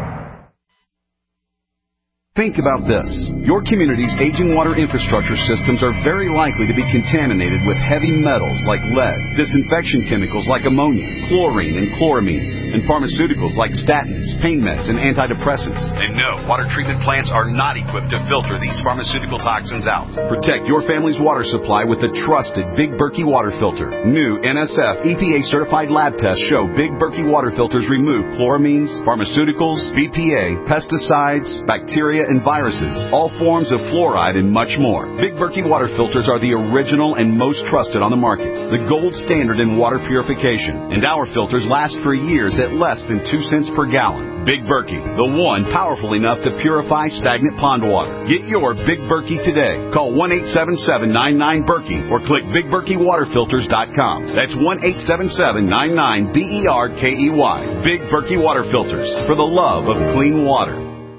Think about this. Your community's aging water infrastructure systems are very likely to be contaminated with heavy metals like lead, disinfection chemicals like ammonia, chlorine and chloramines, and pharmaceuticals like statins, pain meds, and antidepressants. And no, water treatment plants are not equipped to filter these pharmaceutical toxins out. Protect your family's water supply with the trusted Big Berkey water filter. New NSF EPA-certified lab tests show Big Berkey water filters remove chloramines, pharmaceuticals, BPA, pesticides, bacteria, and viruses, all forms of fluoride, and much more. Big Berkey water filters are the original and most trusted on the market, the gold standard in water purification, and our filters last for years at less than 2 cents per gallon. Big Berkey, the one powerful enough to purify stagnant pond water. Get your Big Berkey today. Call 1-877-99-BERKEY or click BigBerkeyWaterFilters.com. That's 1-877-99-BERKEY. Big Berkey Water Filters, for the love of clean water.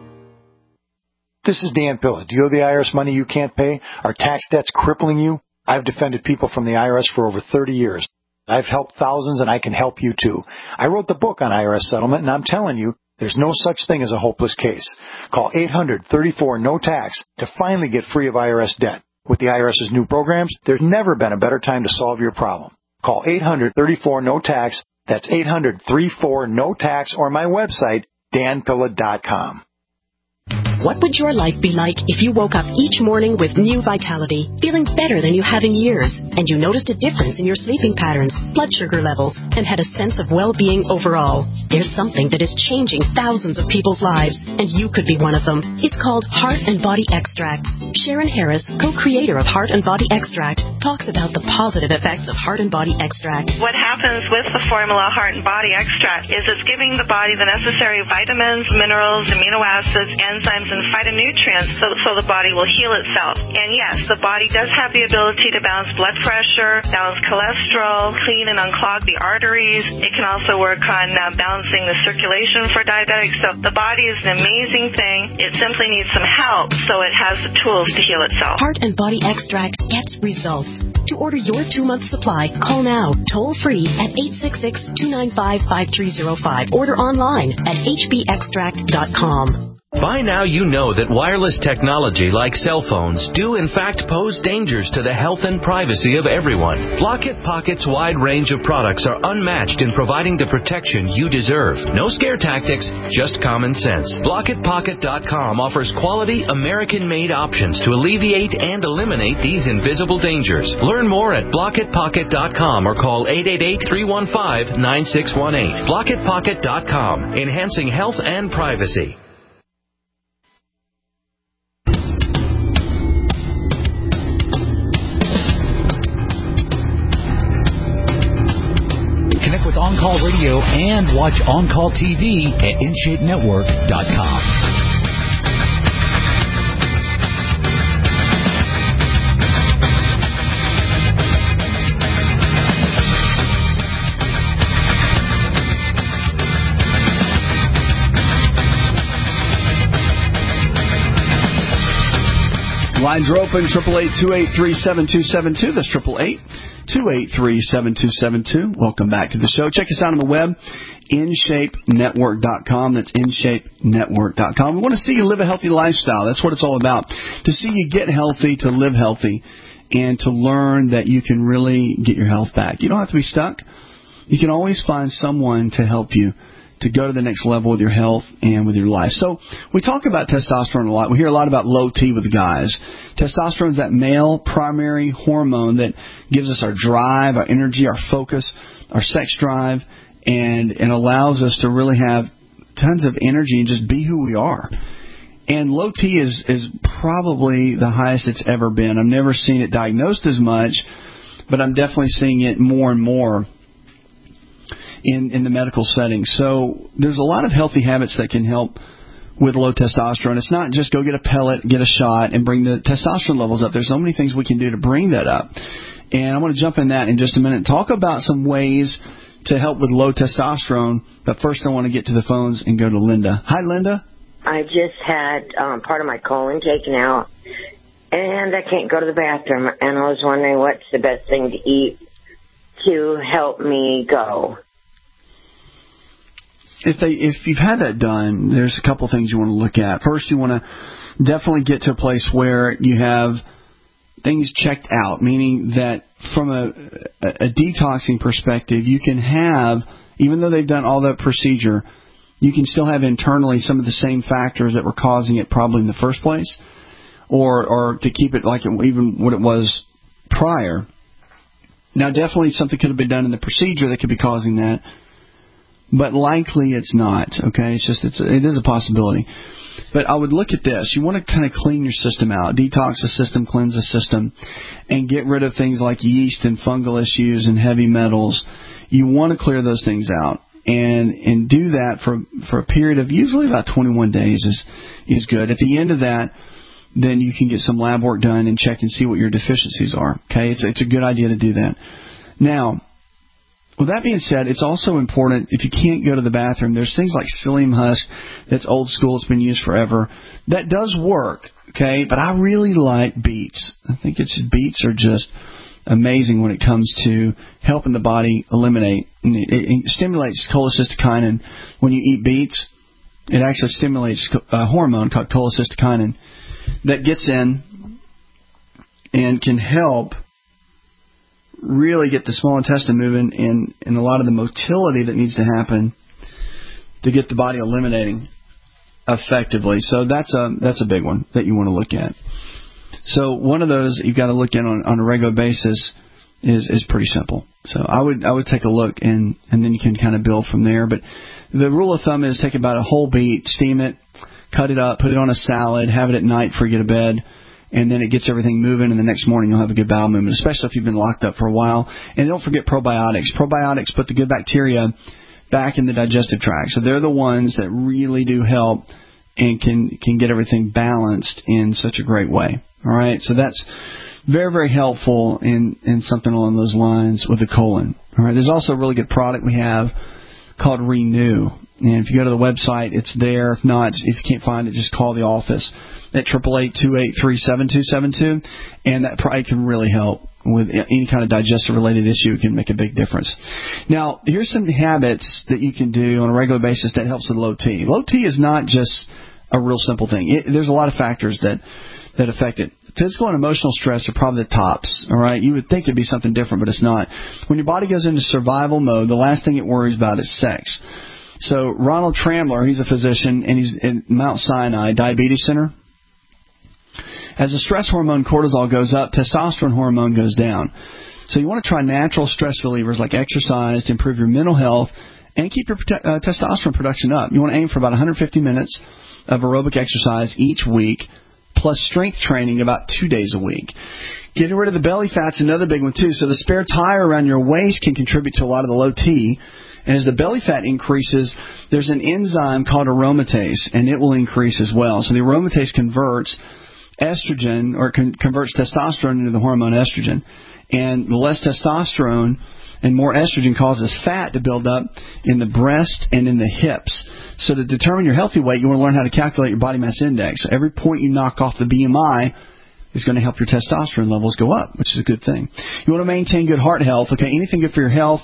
This is Dan Pilla. Do you owe the IRS money you can't pay? Are tax debts crippling you? I've defended people from the IRS for over 30 years. I've helped thousands, and I can help you too. I wrote the book on IRS settlement, and I'm telling you, there's no such thing as a hopeless case. Call 800-34-NO-TAX to finally get free of IRS debt. With the IRS's new programs, there's never been a better time to solve your problem. Call 800-34-NO-TAX. That's 800-34-NO-TAX, or my website, danpilla.com. What would your life be like if you woke up each morning with new vitality, feeling better than you have in years, and you noticed a difference in your sleeping patterns, blood sugar levels, and had a sense of well-being overall? There's something that is changing thousands of people's lives, and you could be one of them. It's called Heart and Body Extract. Sharon Harris, co-creator of Heart and Body Extract, talks about the positive effects of Heart and Body Extract. What happens with the formula Heart and Body Extract is it's giving the body the necessary vitamins, minerals, amino acids, enzymes, and phytonutrients so the body will heal itself. And yes, the body does have the ability to balance blood pressure, balance cholesterol, clean and unclog the arteries. It can also work on balancing the circulation for diabetics. So the body is an amazing thing. It simply needs some help so it has the tools to heal itself. Heart and Body Extract gets results. To order your 2-month supply, call now, toll free at 866-295-5305. Order online at hbextract.com. By now you know that wireless technology like cell phones do in fact pose dangers to the health and privacy of everyone. Blockit Pocket's wide range of products are unmatched in providing the protection you deserve. No scare tactics, just common sense. BlockitPocket.com offers quality American-made options to alleviate and eliminate these invisible dangers. Learn more at BlockitPocket.com or call 888-315-9618. BlockitPocket.com, enhancing health and privacy. Connect with On Call Radio and watch On Call TV at InShapeNetwork.com. Lines are open, 888-283-7272. That's 888-283-7272. Welcome back to the show. Check us out on the web, InShapeNetwork.com. That's InShapeNetwork.com. We want to see you live a healthy lifestyle. That's what it's all about. To see you get healthy, to live healthy, and to learn that you can really get your health back. You don't have to be stuck. You can always find someone to help you to go to the next level with your health and with your life. So we talk about testosterone a lot. We hear a lot about low T with the guys. Testosterone is that male primary hormone that gives us our drive, our energy, our focus, our sex drive, and allows us to really have tons of energy and just be who we are. And low T is probably the highest it's ever been. I've never seen it diagnosed as much, but I'm definitely seeing it more and more in the medical setting. So there's a lot of healthy habits that can help with low testosterone. It's not just go get a pellet, get a shot, and bring the testosterone levels up. There's so many things we can do to bring that up. And I want to jump in that in just a minute and talk about some ways to help with low testosterone. But first I want to get to the phones and go to Linda. Hi, Linda. I just had part of my colon taken out, and I can't go to the bathroom. And I was wondering what's the best thing to eat to help me go. If you've had that done, there's a couple things you want to look at. First, you want to definitely get to a place where you have things checked out, meaning that from a detoxing perspective, you can have, even though they've done all that procedure, you can still have internally some of the same factors that were causing it probably in the first place, or to keep it like even what it was prior. Now, definitely something could have been done in the procedure that could be causing that, but likely it's not, okay? It is a possibility. But I would look at this. You want to kind of clean your system out, detox the system, cleanse the system, and get rid of things like yeast and fungal issues and heavy metals. You want to clear those things out. And do that for a period of usually about 21 days is good. At the end of that, then you can get some lab work done and check and see what your deficiencies are, okay? It's a good idea to do that. Now, with that being said, it's also important, if you can't go to the bathroom, there's things like psyllium husk that's old school, it's been used forever. That does work, okay? But I really like beets. I think beets are just amazing when it comes to helping the body eliminate. It stimulates cholecystokinin. When you eat beets, it actually stimulates a hormone called cholecystokinin that gets in and can help really get the small intestine moving and a lot of the motility that needs to happen to get the body eliminating effectively. So that's a big one that you want to look at. So one of those you've got to look at on a regular basis is pretty simple. So I would take a look and then you can kind of build from there. But the rule of thumb is take about a whole beet, steam it, cut it up, put it on a salad, have it at night before you get to bed. And then it gets everything moving, and the next morning you'll have a good bowel movement, especially if you've been locked up for a while. And don't forget probiotics. Probiotics put the good bacteria back in the digestive tract. So they're the ones that really do help and can get everything balanced in such a great way. All right? So that's very, very helpful in something along those lines with the colon. All right? There's also a really good product we have called Renew. And if you go to the website, it's there. If not, if you can't find it, just call the office at 888-283-7272, and that probably can really help with any kind of digestive-related issue. It can make a big difference. Now, here's some habits that you can do on a regular basis that helps with low T. Low T is not just a real simple thing. There's a lot of factors that affect it. Physical and emotional stress are probably the tops, all right? You would think it'd be something different, but it's not. When your body goes into survival mode, the last thing it worries about is sex. So Ronald Tramler, he's a physician, and he's in Mount Sinai Diabetes Center. As the stress hormone cortisol goes up, testosterone hormone goes down. So you want to try natural stress relievers like exercise to improve your mental health and keep your testosterone production up. You want to aim for about 150 minutes of aerobic exercise each week, plus strength training about 2 days a week. Getting rid of the belly fat's another big one, too. So the spare tire around your waist can contribute to a lot of the low T. And as the belly fat increases, there's an enzyme called aromatase, and it will increase as well. So the aromatase converts estrogen, or converts testosterone into the hormone estrogen. And less testosterone and more estrogen causes fat to build up in the breast and in the hips. So to determine your healthy weight, you want to learn how to calculate your body mass index. So every point you knock off the BMI is going to help your testosterone levels go up, which is a good thing. You want to maintain good heart health. Okay, anything good for your health.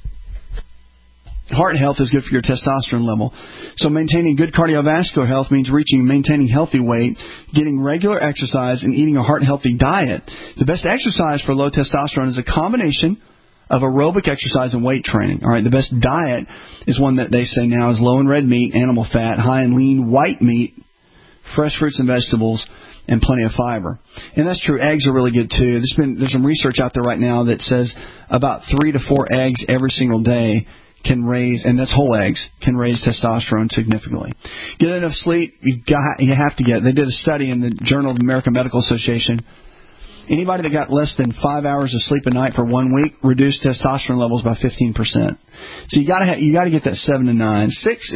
Heart health is good for your testosterone level. So maintaining good cardiovascular health means maintaining healthy weight, getting regular exercise, and eating a heart-healthy diet. The best exercise for low testosterone is a combination of aerobic exercise and weight training. All right, the best diet is one that they say now is low in red meat, animal fat, high in lean white meat, fresh fruits and vegetables, and plenty of fiber. And that's true. Eggs are really good too. There's some research out there right now that says about 3 to 4 eggs every single day can raise, and that's whole eggs, can raise testosterone significantly. Get enough sleep. You have to get. They did a study in the Journal of the American Medical Association. Anybody that got less than 5 hours of sleep a night for 1 week reduced testosterone levels by 15%. So you got to get that 7 to 9. 6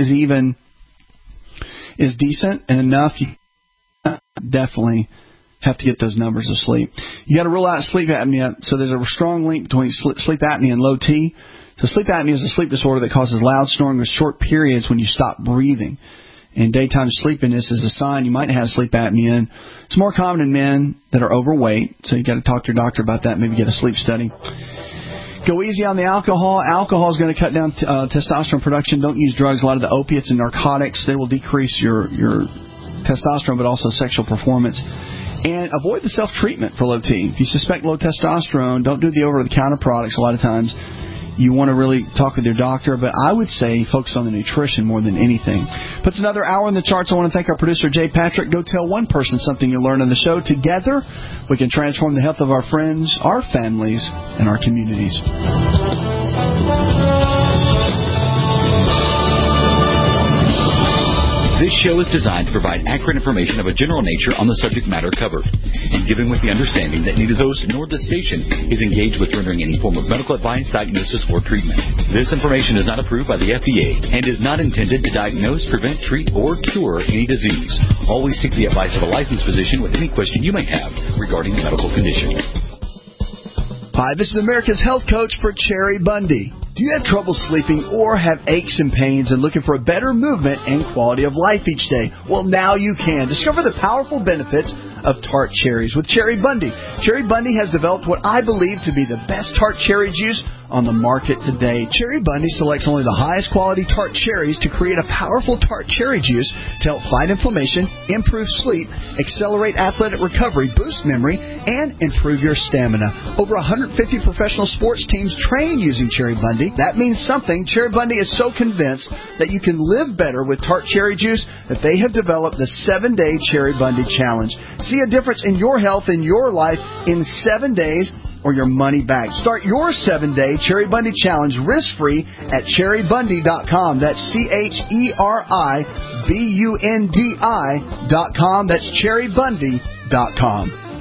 is decent and enough. You definitely have to get those numbers of sleep. You got to rule out sleep apnea. So there's a strong link between sleep apnea and low T. So sleep apnea is a sleep disorder that causes loud snoring with short periods when you stop breathing. And daytime sleepiness is a sign you might have sleep apnea. And it's more common in men that are overweight, so you got to talk to your doctor about that. Maybe get a sleep study. Go easy on the alcohol. Alcohol is going to cut down testosterone production. Don't use drugs. A lot of the opiates and narcotics, they will decrease your testosterone, but also sexual performance. And avoid the self-treatment for low T. If you suspect low testosterone, don't do the over-the-counter products a lot of times. You want to really talk with your doctor, but I would say focus on the nutrition more than anything. Puts another hour in the charts. I want to thank our producer, Jay Patrick. Go tell one person something you learned on the show. Together, we can transform the health of our friends, our families, and our communities. This show is designed to provide accurate information of a general nature on the subject matter covered, and given with the understanding that neither the host nor the station is engaged with rendering any form of medical advice, diagnosis, or treatment. This information is not approved by the FDA and is not intended to diagnose, prevent, treat, or cure any disease. Always seek the advice of a licensed physician with any question you may have regarding medical condition. Hi, this is America's Health Coach for Cherry Bundy. Do you have trouble sleeping or have aches and pains and looking for a better movement and quality of life each day? Well, now you can. Discover the powerful benefits of tart cherries with Cherry Bundy. Cherry Bundy has developed what I believe to be the best tart cherry juice on the market today. Cherry Bundy selects only the highest quality tart cherries to create a powerful tart cherry juice to help fight inflammation, improve sleep, accelerate athletic recovery, boost memory, and improve your stamina. Over 150 professional sports teams train using Cherry Bundy. That means something. Cherry Bundy is so convinced that you can live better with tart cherry juice that they have developed the 7-Day Cherry Bundy Challenge. See a difference in your health in your life in 7 days or your money back. Start your 7-Day Cherry Bundy Challenge risk-free at cherrybundy.com. That's CherryBundi.com. That's cherrybundy.com.